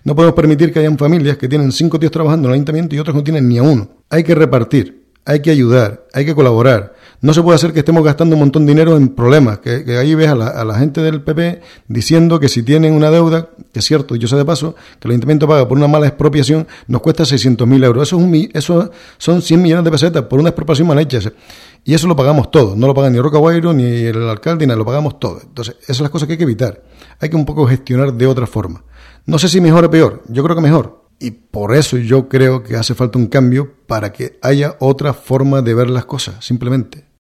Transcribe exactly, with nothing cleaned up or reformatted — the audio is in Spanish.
No podemos permitir que hayan familias que tienen cinco tíos trabajando en el ayuntamiento y otros no tienen ni a uno. Hay que repartir, hay que ayudar, hay que colaborar. No se puede hacer que estemos gastando un montón de dinero en problemas, que, que ahí ves a la, a la gente del P P diciendo que si tienen una deuda, que es cierto, yo sé de paso, que el ayuntamiento paga por una mala expropiación, nos cuesta seiscientos mil euros. Eso, es un, eso son cien millones de pesetas por una expropiación mal hecha. Y eso lo pagamos todos, no lo paga ni Roca Guairo, ni el alcalde, ni nada, lo pagamos todos. Entonces, esas son las cosas que hay que evitar. Hay que un poco gestionar de otra forma. No sé si mejor o peor, yo creo que mejor. Y por eso yo creo que hace falta un cambio para que haya otra forma de ver las cosas, simplemente.